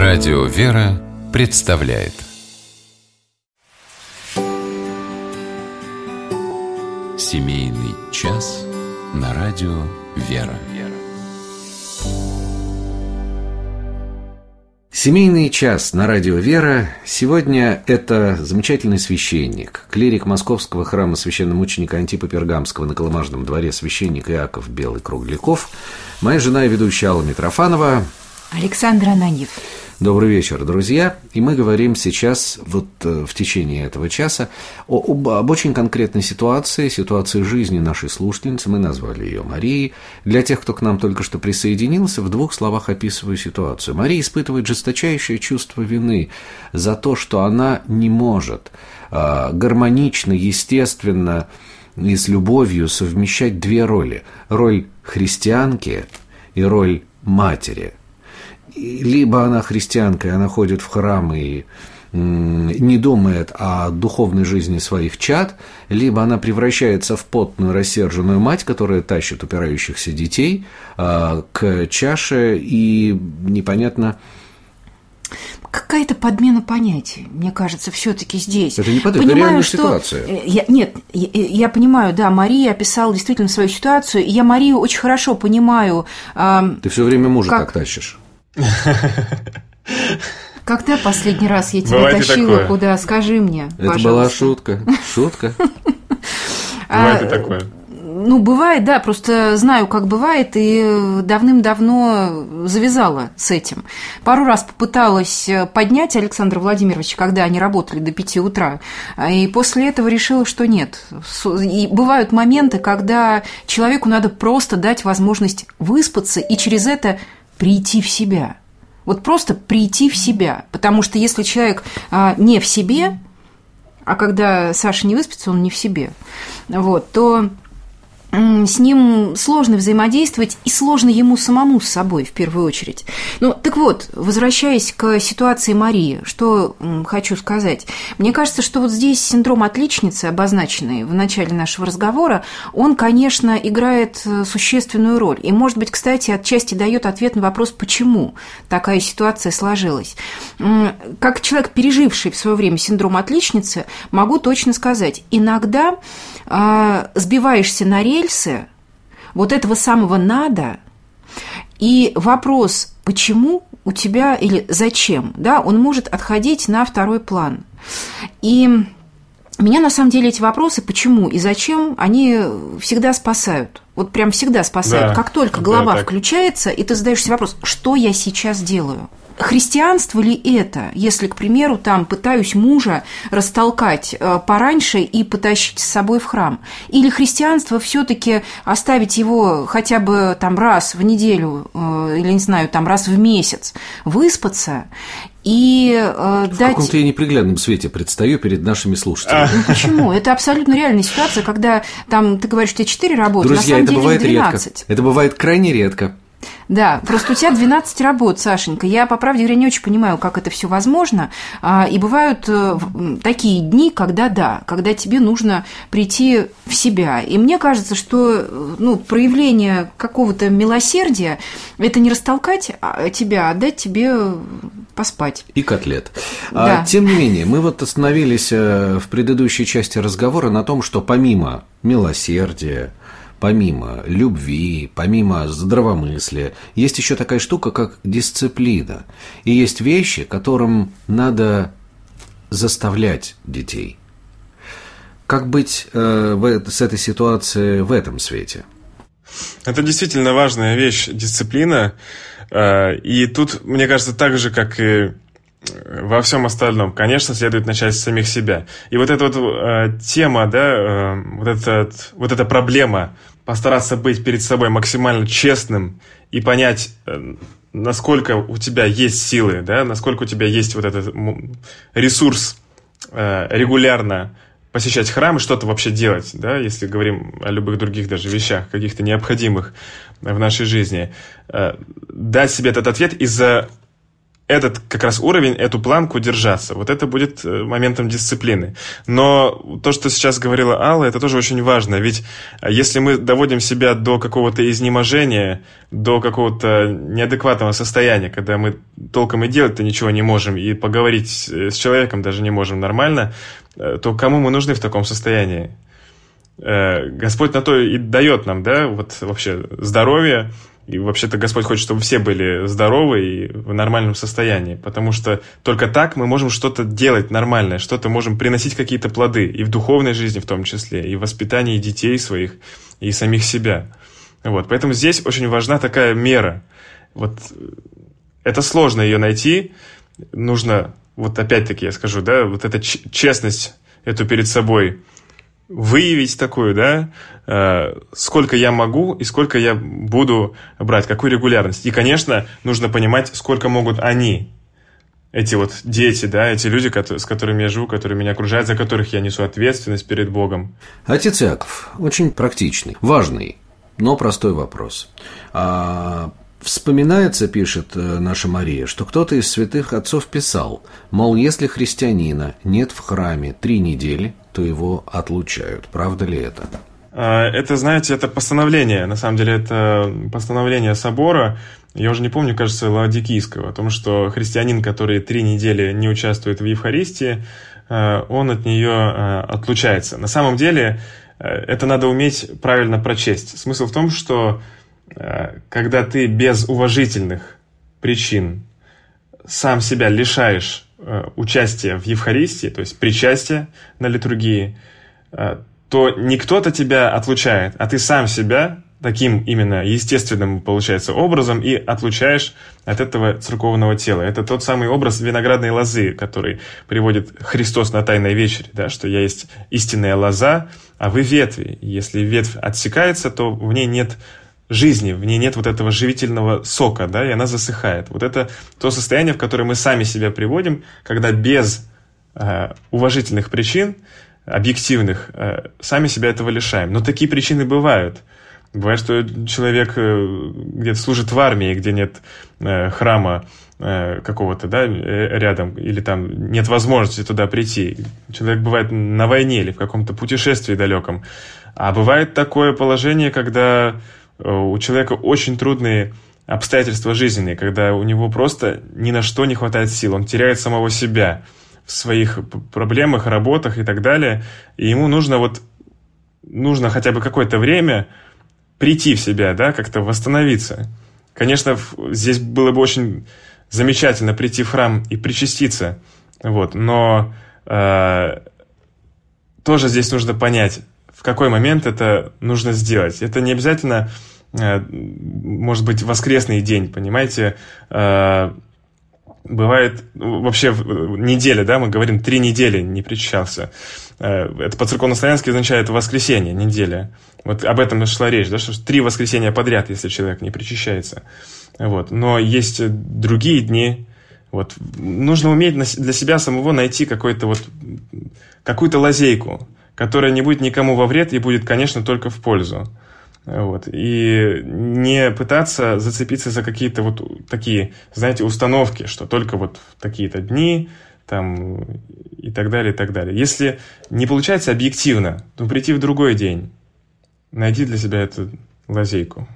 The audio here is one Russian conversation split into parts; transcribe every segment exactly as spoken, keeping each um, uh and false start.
Радио «Вера» представляет Семейный час на радио «Вера». Семейный час на радио «Вера». Сегодня это замечательный священник, клирик Московского храма священномученика Антипа Пергамского на Колымажном дворе, священник Иаков Белый Кругляков, моя жена и ведущая Алла Митрофанова, Александр Ананьев. Добрый вечер, друзья. И мы говорим сейчас, вот в течение этого часа, о, об, об очень конкретной ситуации, ситуации жизни нашей слушательницы. Мы назвали ее Марией. Для тех, кто к нам только что присоединился, в двух словах описываю ситуацию. Мария испытывает жесточайшее чувство вины за то, что она не может а, гармонично, естественно и с любовью совмещать две роли. Роль христианки и роль матери. Либо она христианка, и она ходит в храм и не думает о духовной жизни своих чад, либо она превращается в потную, рассерженную мать, которая тащит упирающихся детей к чаше, и непонятно... Какая-то подмена понятий, мне кажется, все-таки здесь. Это не подмена, это реальная ситуация. Я, нет, я, я понимаю, да, Мария описала действительно свою ситуацию, и я Марию очень хорошо понимаю. Э, Ты все время мужа как... так тащишь. Когда последний раз я тебя Бывает тащила куда? Скажи мне, это пожалуйста. Была шутка. Шутка. Бывает и такое. Ну, бывает, да, просто знаю, как бывает, и давным-давно завязала с этим. Пару раз попыталась поднять Александра Владимировича, когда они работали до пяти утра, и после этого решила, что нет. И бывают моменты, когда человеку надо просто дать возможность выспаться и через это прийти в себя. Вот просто прийти в себя. Потому что если человек а, не в себе, а когда Саша не выспится, он не в себе, вот, то с ним сложно взаимодействовать, и сложно ему самому с собой, в первую очередь. Ну, так вот, возвращаясь к ситуации Марии, что хочу сказать. Мне кажется, что вот здесь синдром отличницы, обозначенный в начале нашего разговора, он, конечно, играет существенную роль. И, может быть, кстати, отчасти дает ответ на вопрос, почему такая ситуация сложилась. Как человек, переживший в свое время синдром отличницы, могу точно сказать, иногда э, сбиваешься на рельсы вот этого самого «надо», и вопрос «почему» у тебя или «зачем», да, он может отходить на второй план. И меня, на самом деле, эти вопросы «почему» и «зачем», они всегда спасают. Вот прям всегда спасают. Да, как только голова да, включается, и ты задаешься вопрос «что я сейчас делаю?». Христианство ли это, если, к примеру, там пытаюсь мужа растолкать пораньше и потащить с собой в храм? Или христианство все-таки оставить его хотя бы там раз в неделю или, не знаю, там раз в месяц, выспаться и э, в дать... В каком-то я неприглядном свете предстаю перед нашими слушателями. Ну почему? Это абсолютно реальная ситуация, когда там ты говоришь, что у тебя четыре работы, Друзья, на самом это деле бывает двенадцать. Редко. Это бывает крайне редко. Да, просто у тебя двенадцать работ, Сашенька. Я, по правде говоря, не очень понимаю, как это все возможно. И бывают такие дни, когда да, когда тебе нужно прийти в себя. И мне кажется, что ну, проявление какого-то милосердия – это не растолкать тебя, а дать тебе поспать. И котлет. Да. А, тем не менее, мы вот остановились в предыдущей части разговора на том, что помимо милосердия, помимо любви, помимо здравомыслия, есть еще такая штука, как дисциплина. И есть вещи, которым надо заставлять детей. Как быть э, в, с этой ситуацией в этом свете? Это действительно важная вещь, дисциплина. Э, и тут, мне кажется, так же, как и во всем остальном, конечно, следует начать с самих себя. И вот эта вот э, тема, да, э, вот, этот, вот эта проблема, постараться быть перед собой максимально честным и понять, э, насколько у тебя есть силы, да, насколько у тебя есть вот этот ресурс э, регулярно посещать храм и что-то вообще делать, да, если говорим о любых других даже вещах, каких-то необходимых в нашей жизни. Э, дать себе этот ответ и за этот как раз уровень, эту планку держаться. Вот это будет моментом дисциплины. Но то, что сейчас говорила Алла, это тоже очень важно. Ведь если мы доводим себя до какого-то изнеможения, до какого-то неадекватного состояния, когда мы толком и делать-то ничего не можем, и поговорить с человеком даже не можем нормально, то кому мы нужны в таком состоянии? Господь на то и дает нам, да, вот вообще здоровье. И вообще-то Господь хочет, чтобы все были здоровы и в нормальном состоянии, потому что только так мы можем что-то делать нормальное, что-то можем приносить какие-то плоды, и в духовной жизни в том числе, и в воспитании детей своих, и самих себя. Вот. Поэтому здесь очень важна такая мера. Вот. Это сложно ее найти, нужно, вот опять-таки я скажу, да, вот эта честность эту перед собой выявить такую, да, э, сколько я могу и сколько я буду брать, какую регулярность. И, конечно, нужно понимать, сколько могут они, эти вот дети, да, эти люди, с которыми я живу, которые меня окружают, за которых я несу ответственность перед Богом. Отец Яков, очень практичный, важный, но простой вопрос. А... Вспоминается, пишет наша Мария, что кто-то из святых отцов писал, мол, если христианина нет в храме три недели, то его отлучают. Правда ли это? Это, знаете, это постановление, на самом деле это постановление собора, я уже не помню, кажется, Лаодикийского, о том, что христианин, который три недели не участвует в Евхаристии, он от нее отлучается. На самом деле это надо уметь правильно прочесть. Смысл в том, что когда ты без уважительных причин сам себя лишаешь участия в Евхаристии, то есть причастия на литургии, то не кто-то тебя отлучает, а ты сам себя таким именно естественным, получается, образом и отлучаешь от этого церковного тела. Это тот самый образ виноградной лозы, который приводит Христос на Тайной вечере, да, что я есть истинная лоза, а вы ветви. Если ветвь отсекается, то в ней нет жизни, в ней нет вот этого живительного сока, да, и она засыхает. Вот это то состояние, в которое мы сами себя приводим, когда без э, уважительных причин, объективных, э, сами себя этого лишаем. Но такие причины бывают. Бывает, что человек э, где-то служит в армии, где нет э, храма э, какого-то, да, рядом, или там нет возможности туда прийти. Человек бывает на войне или в каком-то путешествии далеком. А бывает такое положение, когда у человека очень трудные обстоятельства жизненные, когда у него просто ни на что не хватает сил, он теряет самого себя в своих проблемах, работах и так далее, и ему нужно вот нужно хотя бы какое-то время прийти в себя, да, как-то восстановиться. Конечно, здесь было бы очень замечательно прийти в храм и причаститься, вот, но э, тоже здесь нужно понять, в какой момент это нужно сделать. Это не обязательно, может быть, воскресный день, понимаете. Бывает вообще неделя, да, мы говорим, три недели не причащался. Это по-церковнославянски означает воскресенье, неделя. Вот об этом шла речь, да, что три воскресенья подряд, если человек не причащается. Вот. Но есть другие дни. Вот. Нужно уметь для себя самого найти какой-то вот, какую-то лазейку, которая не будет никому во вред и будет, конечно, только в пользу. Вот. И не пытаться зацепиться за какие-то вот такие, знаете, установки, что только вот в такие-то дни там, и так далее, и так далее. Если не получается объективно, то прийти в другой день. Найди для себя эту лазейку.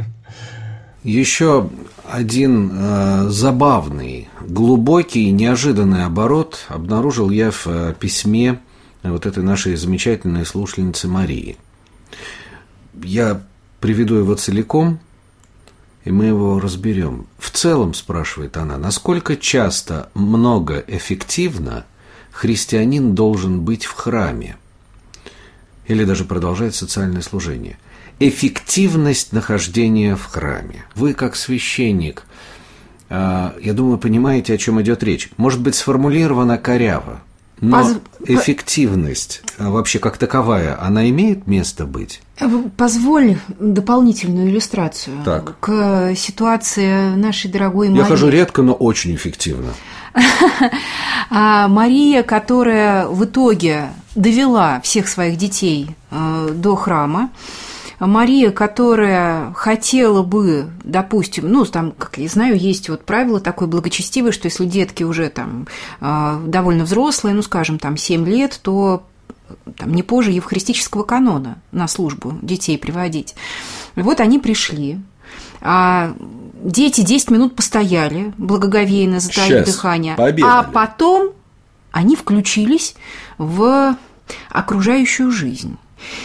Еще один э, забавный, глубокий, неожиданный оборот обнаружил я в э, письме вот этой нашей замечательной слушательницы Марии. Я приведу его целиком, и мы его разберем. В целом, спрашивает она, насколько часто, много эффективно христианин должен быть в храме? Или даже продолжать социальное служение. Эффективность нахождения в храме. Вы, как священник, я думаю, понимаете, о чем идет речь. Может быть, сформулировано коряво, но Поз... эффективность вообще как таковая, она имеет место быть? Позволь дополнительную иллюстрацию так. к ситуации нашей дорогой Марии. Я хожу редко, но очень эффективно. Мария, которая в итоге довела всех своих детей до храма, Мария, которая хотела бы, допустим, ну, там, как я знаю, есть вот правило такое благочестивое, что если детки уже там довольно взрослые, ну, скажем, там семь лет, то там, не позже евхаристического канона на службу детей приводить. И вот они пришли, а дети десять минут постояли, благоговейно затаив дыхание, пообедали. А потом они включились в окружающую жизнь.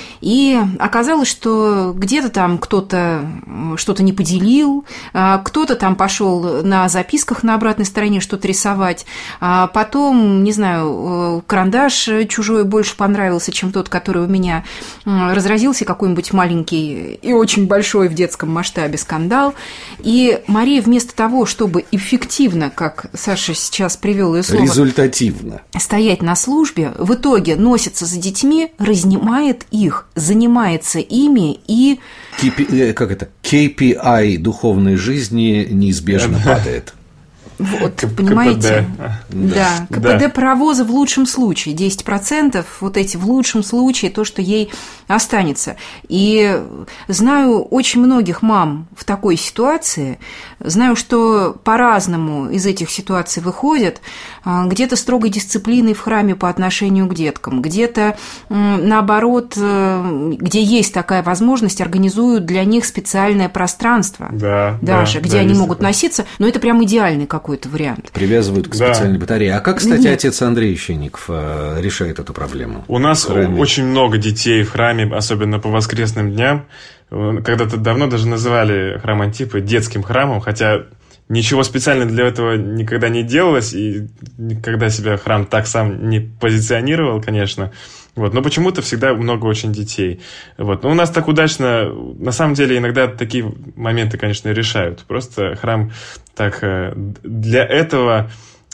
И оказалось, что где-то там кто-то что-то не поделил, кто-то там пошел на записках на обратной стороне что-то рисовать, а потом, не знаю, карандаш чужой больше понравился, чем тот, который у меня, разразился какой-нибудь маленький и очень большой в детском масштабе скандал. И Мария вместо того, чтобы эффективно, как Саша сейчас привел ее слово, результативно стоять на службе, в итоге носится за детьми, разнимает их, занимается ими и... Как это? кей пи ай духовной жизни неизбежно падает. Вот, понимаете? Да, КПД паровоза в лучшем случае, десять процентов, вот эти в лучшем случае, то, что ей останется. И знаю очень многих мам в такой ситуации, знаю, что по-разному из этих ситуаций выходят, где-то строгой дисциплиной в храме по отношению к деткам, где-то, наоборот, где есть такая возможность, организуют для них специальное пространство, да, даже, да, где да, они есть могут такое. Носиться, но это прям идеальный какой-то какой-то вариант. Привязывают к Да. специальной батарее. А как, кстати, Нет. отец Андрей Ищенников решает эту проблему? У нас очень много детей в храме, особенно по воскресным дням. Когда-то давно даже называли храм Антипы детским храмом, хотя ничего специально для этого никогда не делалось, и никогда себя храм так сам не позиционировал, конечно. Вот. Но почему-то всегда много очень детей. Вот. Но у нас так удачно, на самом деле, иногда такие моменты, конечно, решают. Просто храм так для этого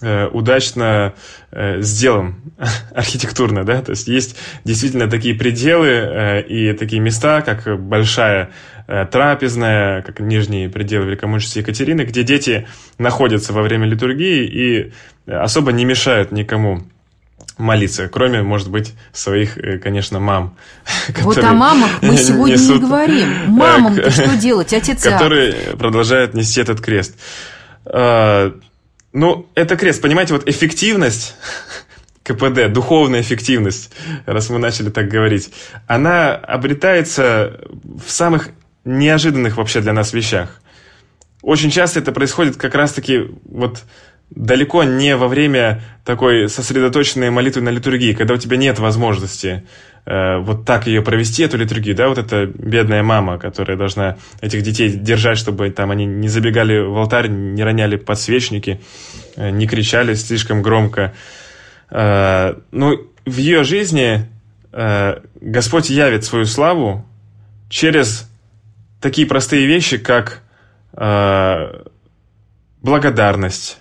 удачно сделан архитектурно, да, то есть есть действительно такие пределы и такие места, как большая трапезная, как нижние пределы великомученицы Екатерины, где дети находятся во время литургии и особо не мешают никому молиться, кроме, может быть, своих, конечно, мам. Вот о мамах мы сегодня несут, не говорим. Мамам-то что делать, отец? Которые продолжают нести этот крест. Ну, это крест, понимаете, вот эффективность КПД, духовная эффективность, раз мы начали так говорить, она обретается в самых неожиданных вообще для нас вещах. Очень часто это происходит как раз-таки вот далеко не во время такой сосредоточенной молитвы на литургии, когда у тебя нет возможности э, вот так ее провести, эту литургию, да, вот эта бедная мама, которая должна этих детей держать, чтобы там они не забегали в алтарь, не роняли подсвечники, э, не кричали слишком громко. Э, ну, в ее жизни э, Господь явит свою славу через такие простые вещи, как э, благодарность,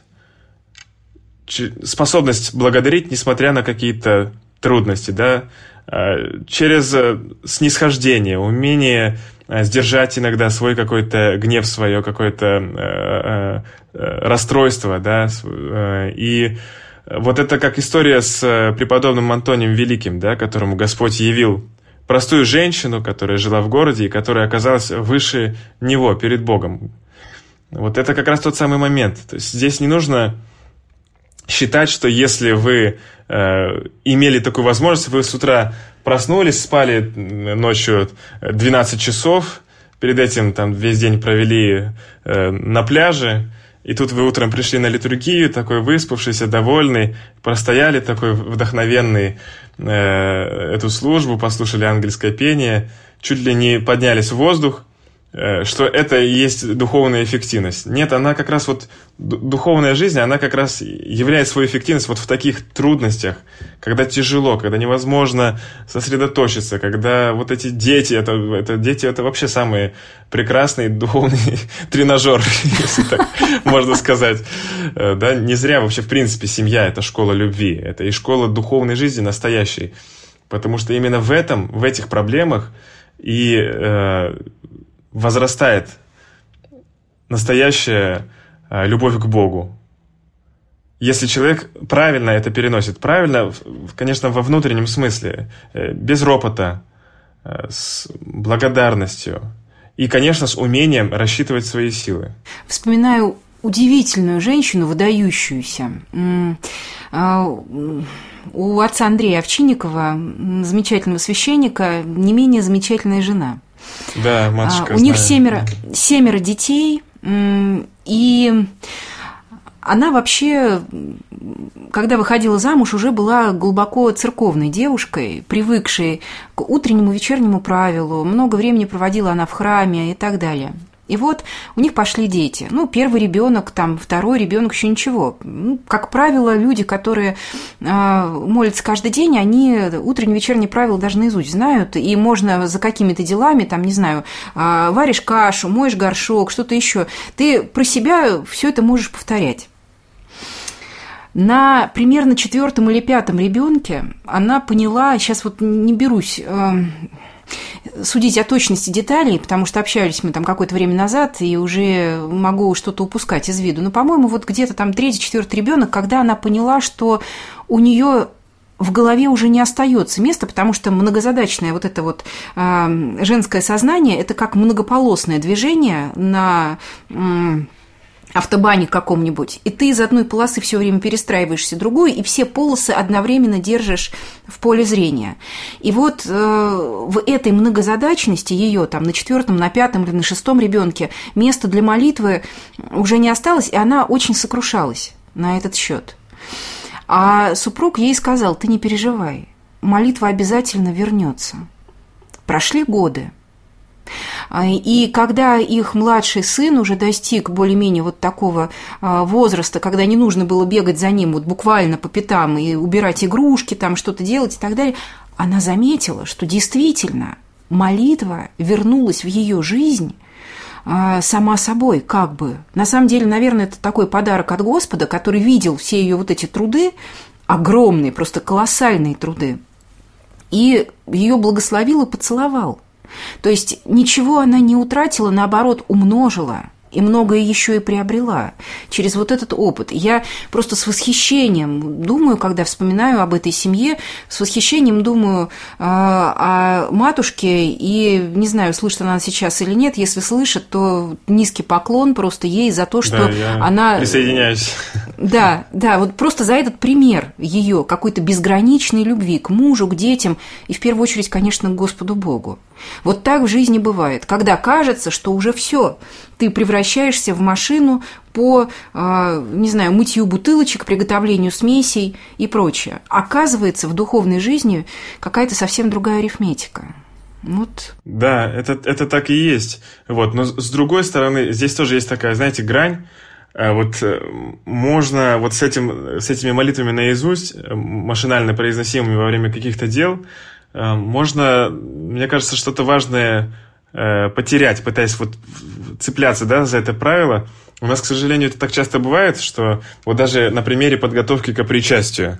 способность благодарить, несмотря на какие-то трудности, да, через снисхождение, умение сдержать иногда свой какой-то гнев, свое какое-то расстройство, да, и вот это как история с преподобным Антонием Великим, да, которому Господь явил простую женщину, которая жила в городе и которая оказалась выше него, перед Богом. Вот это как раз тот самый момент. То есть здесь не нужно считать, что если вы э, имели такую возможность, вы с утра проснулись, спали ночью двенадцать часов, перед этим там весь день провели э, на пляже, и тут вы утром пришли на литургию, такой выспавшийся, довольный, простояли такой вдохновенный э, эту службу, послушали ангельское пение, чуть ли не поднялись в воздух, что это и есть духовная эффективность. Нет, она как раз вот, духовная жизнь, она как раз являет свою эффективность вот в таких трудностях, когда тяжело, когда невозможно сосредоточиться, когда вот эти дети, это, это дети, это вообще самый прекрасный духовный тренажер, если так можно сказать. Да, не зря вообще, в принципе, семья – это школа любви, это и школа духовной жизни настоящей, потому что именно в этом, в этих проблемах и э, возрастает настоящая э, любовь к Богу. Если человек правильно это переносит, правильно, конечно, во внутреннем смысле, э, без ропота, с благодарностью и, конечно, с умением рассчитывать свои силы. Вспоминаю удивительную женщину, выдающуюся. У отца Андрея Овчинникова, замечательного священника, не менее замечательная жена. Да, матушка, У них семеро, семеро детей, и она вообще, когда выходила замуж, уже была глубоко церковной девушкой, привыкшей к утреннему, вечернему правилу, много времени проводила она в храме и так далее. И вот у них пошли дети. Ну, первый ребенок, там, второй ребенок, еще ничего. Ну, как правило, люди, которые э, молятся каждый день, они утренние, вечерние правила даже наизусть знают, и можно за какими-то делами, там, не знаю, э, варишь кашу, моешь горшок, что-то еще, ты про себя все это можешь повторять. На примерно четвертом или пятом ребенке она поняла, сейчас вот не берусь э, судить о точности деталей, потому что общались мы там какое-то время назад, и уже могу что-то упускать из виду. Но, по-моему, вот где-то там третий, четвертый ребенок, когда она поняла, что у нее в голове уже не остается места, потому что многозадачное вот это вот э, женское сознание – это как многополосное движение на э, автобане каком-нибудь, и ты из одной полосы все время перестраиваешься в другую, и все полосы одновременно держишь в поле зрения. И вот э, в этой многозадачности ее там на четвертом, на пятом или на шестом ребенке места для молитвы уже не осталось, и она очень сокрушалась на этот счет. А супруг ей сказал: ты не переживай, молитва обязательно вернется. Прошли годы. И когда их младший сын уже достиг более-менее вот такого возраста, когда не нужно было бегать за ним вот буквально по пятам и убирать игрушки, там что-то делать и так далее, она заметила, что действительно молитва вернулась в ее жизнь сама собой, как бы. На самом деле, наверное, это такой подарок от Господа, который видел все ее вот эти труды, огромные, просто колоссальные труды, и ее благословил и поцеловал. То есть ничего она не утратила, наоборот, умножила и многое еще и приобрела через вот этот опыт. Я просто с восхищением думаю, когда вспоминаю об этой семье, с восхищением думаю о матушке, и не знаю, слышит она сейчас или нет. Если слышит, то низкий поклон просто ей за то, что да, я она... присоединяюсь. Да, да, вот просто за этот пример ее какой-то безграничной любви к мужу, к детям и в первую очередь, конечно, к Господу Богу. Вот так в жизни бывает, когда кажется, что уже все, ты превращаешься в машину по, не знаю, мытью бутылочек, приготовлению смесей и прочее. Оказывается, в духовной жизни какая-то совсем другая арифметика. Вот. Да, это, это так и есть. Вот. Но с другой стороны, здесь тоже есть такая, знаете, грань. Вот можно вот с, этим, с этими молитвами наизусть, машинально произносимыми во время каких-то дел, можно, мне кажется, что-то важное потерять, пытаясь вот цепляться, да, за это правило. У нас, к сожалению, это так часто бывает, что вот даже на примере подготовки к причастию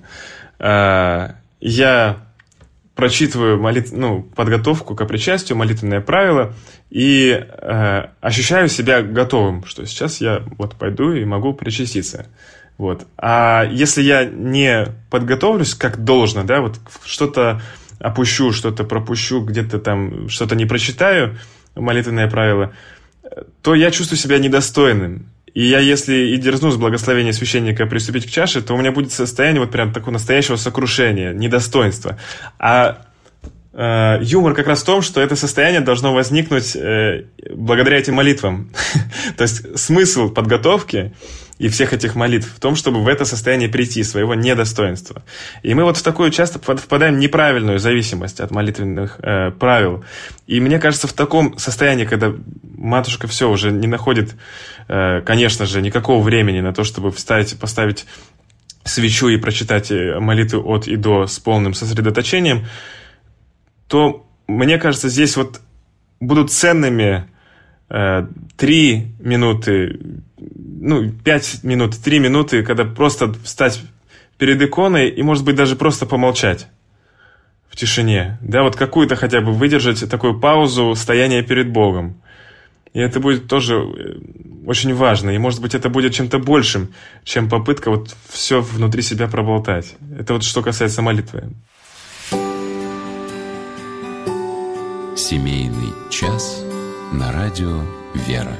я прочитываю молит... ну, подготовку к причастию, молитвенное правило, и э, ощущаю себя готовым, что сейчас я вот пойду и могу причаститься. Вот. А если я не подготовлюсь как должно, да, вот что-то опущу, что-то пропущу, где-то там что-то не прочитаю, молитвенное правило, то я чувствую себя недостойным. И я, если и дерзну с благословения священника приступить к чаше, то у меня будет состояние вот прям такого настоящего сокрушения, недостоинства. А э, юмор как раз в том, что это состояние должно возникнуть э, благодаря этим молитвам. То есть смысл подготовки и всех этих молитв в том, чтобы в это состояние прийти, своего недостоинства. И мы вот в такую часто впадаем в неправильную зависимость от молитвенных э, правил. И мне кажется, в таком состоянии, когда матушка все уже не находит, э, конечно же, никакого времени на то, чтобы вставить, поставить свечу и прочитать молитвы от и до с полным сосредоточением, то, мне кажется, здесь вот будут ценными э, три минуты, ну, пять минут, три минуты, когда просто встать перед иконой и, может быть, даже просто помолчать в тишине. Да, вот какую-то хотя бы выдержать такую паузу стояния перед Богом. И это будет тоже очень важно. И, может быть, это будет чем-то большим, чем попытка вот все внутри себя проболтать. Это вот что касается молитвы. Семейный час на радио «Вера».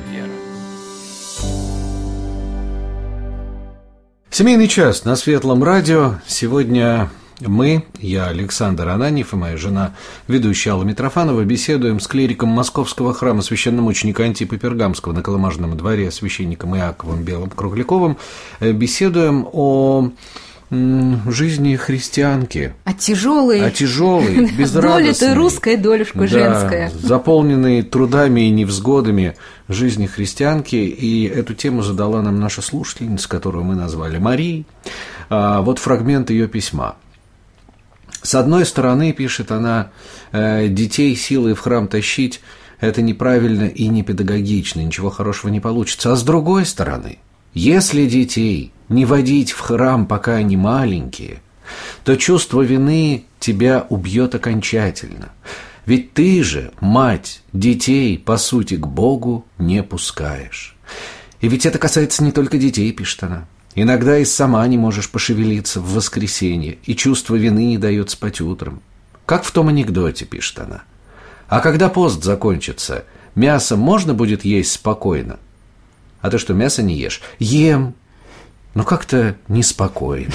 Семейный час на Светлом радио. Сегодня мы, я, Александр Ананьев, и моя жена, ведущая Алла Митрофанова, беседуем с клириком Московского храма священномученика Антипа Пергамского на Колымажном дворе, священником Иаковом Белым-Кругляковым. Беседуем о жизни христианки. А тяжелой, а тяжелой, безрадостной. Доля-то русская, долюшка да, женская. Заполненной трудами и невзгодами жизни христианки. И эту тему задала нам наша слушательница, которую мы назвали Марией. А, вот фрагмент ее письма. С одной стороны, пишет она, детей силой в храм тащить – это неправильно и не педагогично, ничего хорошего не получится. А с другой стороны, если детей не водить в храм, пока они маленькие, то чувство вины тебя убьет окончательно. Ведь ты же, мать, детей, по сути, к Богу не пускаешь. И ведь это касается не только детей, пишет она. Иногда и сама не можешь пошевелиться в воскресенье, и чувство вины не дает спать утром. Как в том анекдоте, пишет она. А когда пост закончится, мясо можно будет есть спокойно? А ты что, мясо не ешь? Ем. Но как-то неспокойно.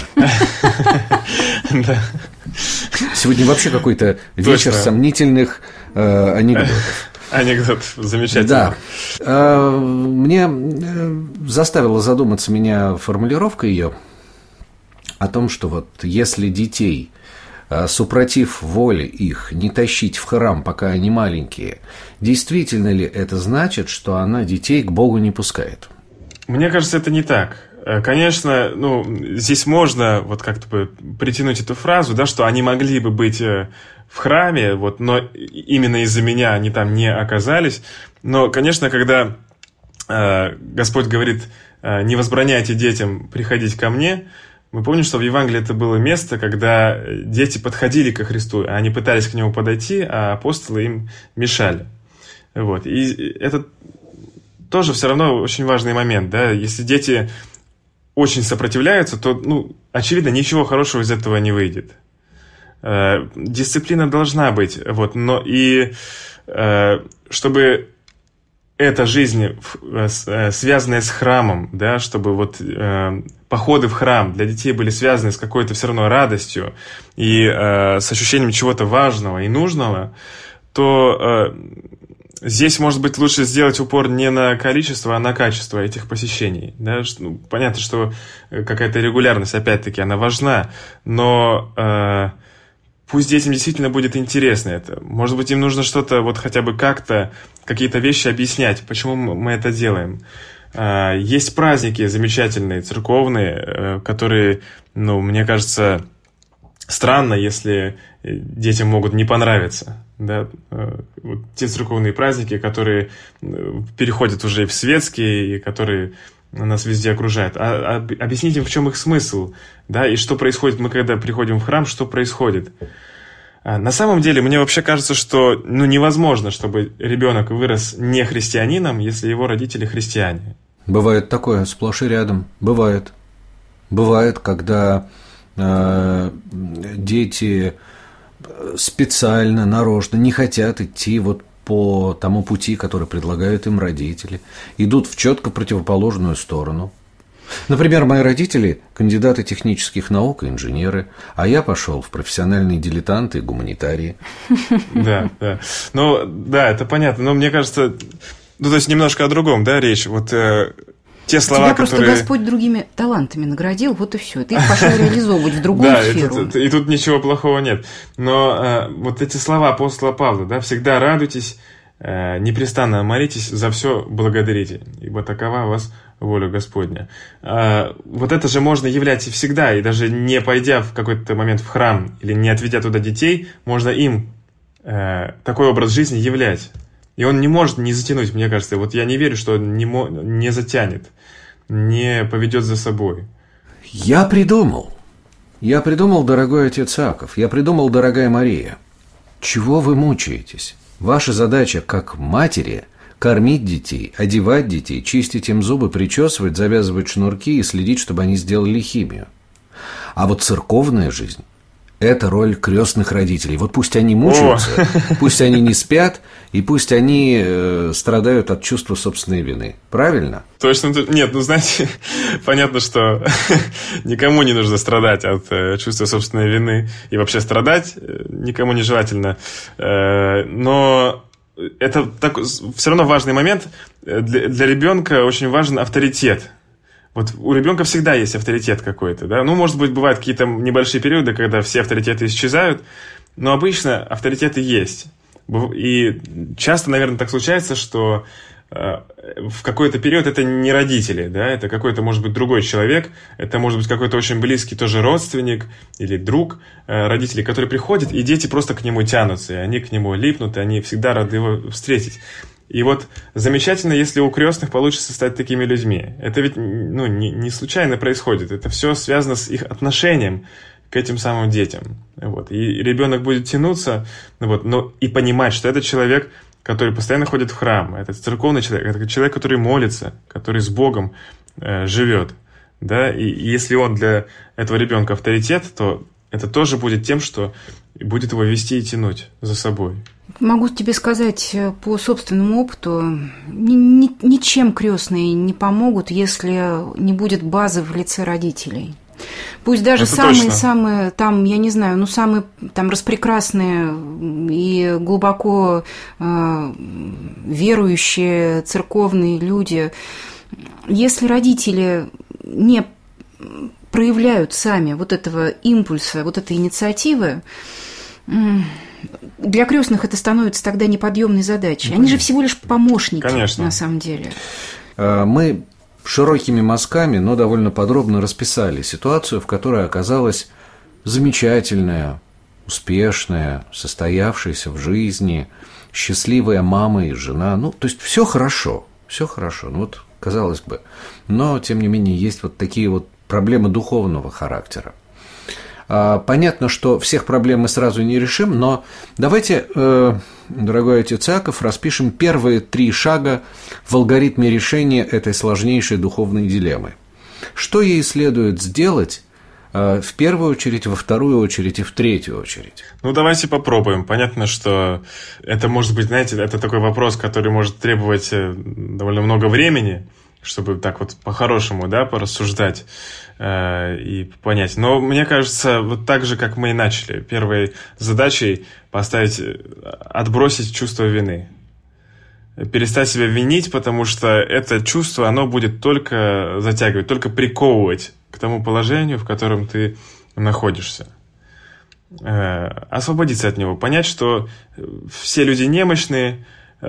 Сегодня вообще какой-то вечер сомнительных анекдотов. Анекдот замечательный. Да. Мне заставила задуматься меня формулировка ее о том, что вот если детей, супротив воли их, не тащить в храм, пока они маленькие, действительно ли это значит, что она детей к Богу не пускает? Мне кажется, это не так. Конечно, ну, здесь можно вот как-то бы притянуть эту фразу, да, что они могли бы быть в храме, вот, но именно из-за меня они там не оказались. Но, конечно, когда э, Господь говорит, э, не возбраняйте детям приходить ко мне, мы помним, что в Евангелии это было место, когда дети подходили ко Христу, а они пытались к Нему подойти, а апостолы им мешали. Вот. И это тоже все равно очень важный момент, да, если дети очень сопротивляются, то, ну, очевидно, ничего хорошего из этого не выйдет. Э, дисциплина должна быть, вот, но и э, чтобы эта жизнь, э, связанная с храмом, да, чтобы вот э, походы в храм для детей были связаны с какой-то все равно радостью и э, с ощущением чего-то важного и нужного, то э, здесь, может быть, лучше сделать упор не на количество, а на качество этих посещений. Да? Ну, понятно, что какая-то регулярность, опять-таки, она важна, но э, пусть детям действительно будет интересно это. Может быть, им нужно что-то, вот хотя бы как-то, какие-то вещи объяснять, почему мы это делаем. Э, есть праздники замечательные, церковные, э, которые, ну, мне кажется, странно, если детям могут не понравиться. Да? Вот те церковные праздники, которые переходят уже в светские, и которые нас везде окружают. А, а, объяснить им, в чем их смысл, да, и что происходит, мы когда приходим в храм, что происходит. А на самом деле, мне вообще кажется, что ну, невозможно, чтобы ребенок вырос не христианином, если его родители христиане. Бывает такое, сплошь и рядом. Бывает. Бывает, когда э, дети специально, нарочно не хотят идти вот по тому пути, который предлагают им родители, идут в четко противоположную сторону. Например, мои родители – кандидаты технических наук и инженеры, а я пошел в профессиональные дилетанты и гуманитарии. Да, да. Ну, да, это понятно, но мне кажется, ну, то есть немножко о другом, да, речь. Вот э, те слова, Тебя просто которые... Господь другими талантами наградил, вот и все. Ты их пошел реализовывать в другую да, сферу. И тут, и тут ничего плохого нет. Но э, вот эти слова апостола Павла, да, всегда радуйтесь, э, непрестанно молитесь, за все благодарите, ибо такова у вас воля Господня. Э, вот это же можно являть и всегда, и даже не пойдя в какой-то момент в храм или не отведя туда детей, можно им э, такой образ жизни являть. И он не может не затянуть, мне кажется. Вот я не верю, что он не, мо- не затянет, не поведет за собой. Я придумал. Я придумал, дорогой отец Иаков. Я придумал, дорогая Мария. Чего вы мучаетесь? Ваша задача, как матери, кормить детей, одевать детей, чистить им зубы, причесывать, завязывать шнурки и следить, чтобы они сделали химию. А вот церковная жизнь – это роль крестных родителей. Вот пусть они мучаются, О! пусть они не спят, и пусть они э, страдают от чувства собственной вины. Правильно? Точно. Нет, ну, знаете, понятно, что никому не нужно страдать от э, чувства собственной вины. И вообще страдать э, никому не желательно. Э, но это так, все равно важный момент. Для, для ребенка очень важен авторитет. Вот у ребенка всегда есть авторитет какой-то, да. Ну, может быть, бывают какие-то небольшие периоды, когда все авторитеты исчезают, но обычно авторитеты есть. И часто, наверное, так случается, что э, в какой-то период это не родители, да, это какой-то, может быть, другой человек, это может быть какой-то очень близкий тоже родственник или друг э, родителей, который приходит, и дети просто к нему тянутся, и они к нему липнут, и они всегда рады его встретить. И вот замечательно, если у крестных получится стать такими людьми. Это ведь ну, не, не случайно происходит. Это все связано с их отношением к этим самым детям. Вот. И ребенок будет тянуться, вот, но и понимать, что это человек, который постоянно ходит в храм, это церковный человек, это человек, который молится, который с Богом э, живет. Да? И, и если он для этого ребенка авторитет, то это тоже будет тем, что будет его вести и тянуть за собой. Могу тебе сказать по собственному опыту, ни, ни, ничем крестные не помогут, если не будет базы в лице родителей. Пусть даже самые-самые, там, я не знаю, ну, самые там распрекрасные и глубоко э, верующие церковные люди, если родители не проявляют сами вот этого импульса, вот этой инициативы, для крестных это становится тогда неподъемной задачей. Они же всего лишь помощники, Конечно. На самом деле. Мы широкими мазками, но довольно подробно расписали ситуацию, в которой оказалась замечательная, успешная, состоявшаяся в жизни, счастливая мама и жена. Ну, то есть все хорошо, все хорошо. Ну, вот, казалось бы. Но, тем не менее, есть вот такие вот проблемы духовного характера. Понятно, что всех проблем мы сразу не решим, но давайте, дорогой отец Иаков, распишем первые три шага в алгоритме решения этой сложнейшей духовной дилеммы. Что ей следует сделать в первую очередь, во вторую очередь и в третью очередь? Ну, давайте попробуем. Понятно, что это может быть, знаете, это такой вопрос, который может требовать довольно много времени, чтобы так вот по-хорошему, да, порассуждать э, и понять. Но мне кажется, вот так же, как мы и начали, первой задачей поставить, отбросить чувство вины. Перестать себя винить, потому что это чувство, оно будет только затягивать, только приковывать к тому положению, в котором ты находишься. Э, освободиться от него, понять, что все люди немощные.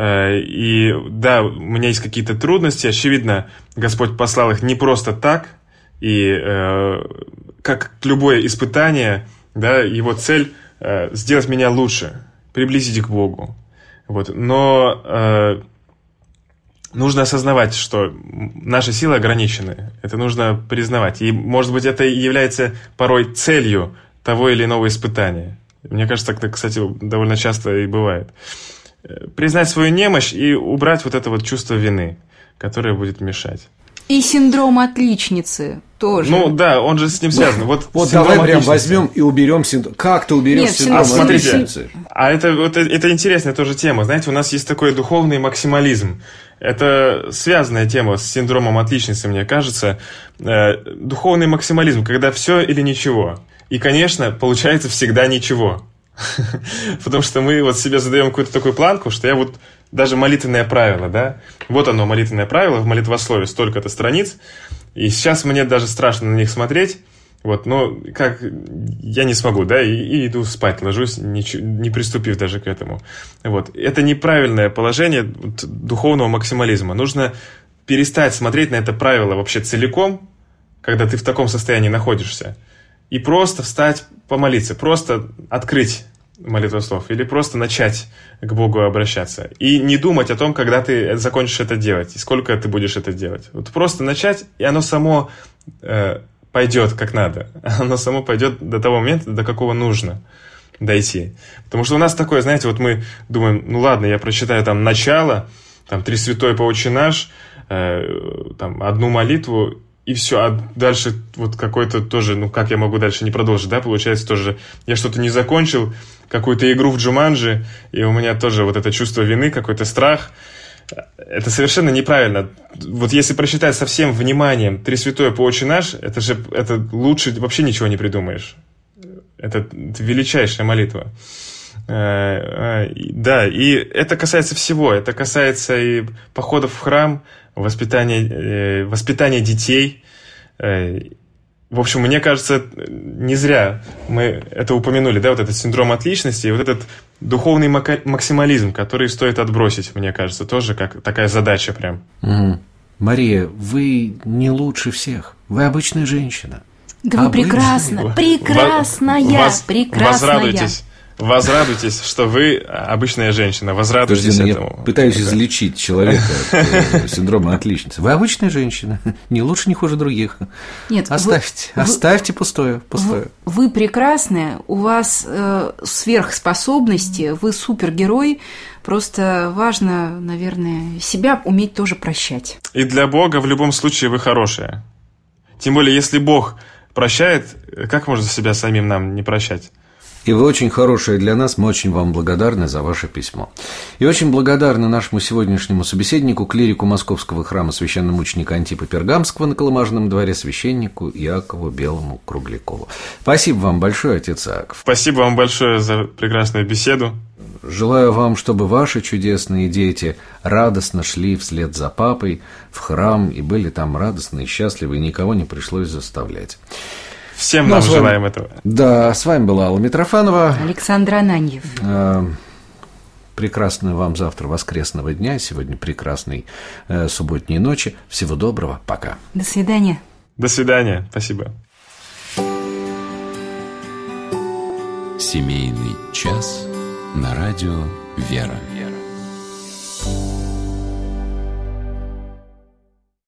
И да, у меня есть какие-то трудности, очевидно, Господь послал их не просто так, и э, как любое испытание, да, его цель э, сделать меня лучше, приблизить к Богу. Вот. Но э, нужно осознавать, что наши силы ограничены, это нужно признавать, и, может быть, это является порой целью того или иного испытания. Мне кажется, так, кстати, довольно часто и бывает. Признать свою немощь и убрать вот это вот чувство вины, которое будет мешать. И синдром отличницы тоже. Ну да, он же с ним связан. Вот, вот давай прям отличницы. Возьмем и уберем синдром. Как ты уберешь Нет, синдром а, отличницы? А это, вот, это интересная тоже тема. Знаете, у нас есть такой духовный максимализм. Это связанная тема с синдромом отличницы, мне кажется. Духовный максимализм, когда все или ничего. И, конечно, получается всегда ничего. Потому что мы вот себе задаем какую-то такую планку, что я вот даже молитвенное правило, да, вот оно, молитвенное правило, в молитвослове столько-то страниц, и сейчас мне даже страшно на них смотреть, вот, но как я не смогу, да, и, и иду спать, ложусь, не, не приступив даже к этому. Вот. Это неправильное положение духовного максимализма. Нужно перестать смотреть на это правило вообще целиком, когда ты в таком состоянии находишься, и просто встать, помолиться, просто открыть молитвослов или просто начать к Богу обращаться. И не думать о том, когда ты закончишь это делать и сколько ты будешь это делать. Вот просто начать, и оно само э, пойдет как надо. Оно само пойдет до того момента, до какого нужно дойти. Потому что у нас такое, знаете, вот мы думаем, ну ладно, я прочитаю там начало, там Три Святой по Отче наш, э, там одну молитву, и все, а дальше вот какой-то тоже, ну как я могу дальше не продолжить, да, получается тоже, я что-то не закончил, какую-то игру в Джуманджи, и у меня тоже вот это чувство вины, какой-то страх. Это совершенно неправильно. Вот если прочитать со всем вниманием «Три святое по Отче наш», это же это лучше вообще ничего не придумаешь. Это, это величайшая молитва. Да, и это касается всего. Это касается и походов в храм, воспитания, воспитания детей. В общем, мне кажется, не зря мы это упомянули, да, вот этот синдром отличности и вот этот духовный максимализм, который стоит отбросить, мне кажется, тоже как такая задача прям. Угу. Мария, вы не лучше всех. Вы обычная женщина. Да вы прекрасна, прекрасная, Воз, прекрасная. Возрадуйтесь. Возрадуйтесь, что вы обычная женщина. Возрадуйтесь Подожди, этому. Я пытаюсь это... излечить человека от синдрома отличницы. Вы обычная женщина, не лучше, не хуже других. Нет, оставьте, вы, оставьте пустое, пустое. Вы, вы прекрасная, у вас э, сверхспособности, вы супергерой. Просто важно, наверное, себя уметь тоже прощать. И для Бога в любом случае вы хорошая. Тем более, если Бог прощает, как можно себя самим нам не прощать? И вы очень хорошие для нас, мы очень вам благодарны за ваше письмо. И очень благодарны нашему сегодняшнему собеседнику, клирику Московского храма священномученика Антипа Пергамского на Колымажном дворе, священнику Иакову Белому Круглякову. Спасибо вам большое, отец Иаков. Спасибо вам большое за прекрасную беседу. Желаю вам, чтобы ваши чудесные дети радостно шли вслед за папой в храм и были там радостны и счастливы, и никого не пришлось заставлять. Всем нам ну, вами, желаем этого. Да, с вами была Алла Митрофанова. Александр Ананьев. Э, прекрасного вам завтра воскресного дня, сегодня прекрасной э, субботней ночи. Всего доброго, пока. До свидания. До свидания, спасибо. Семейный час на радио «Вера».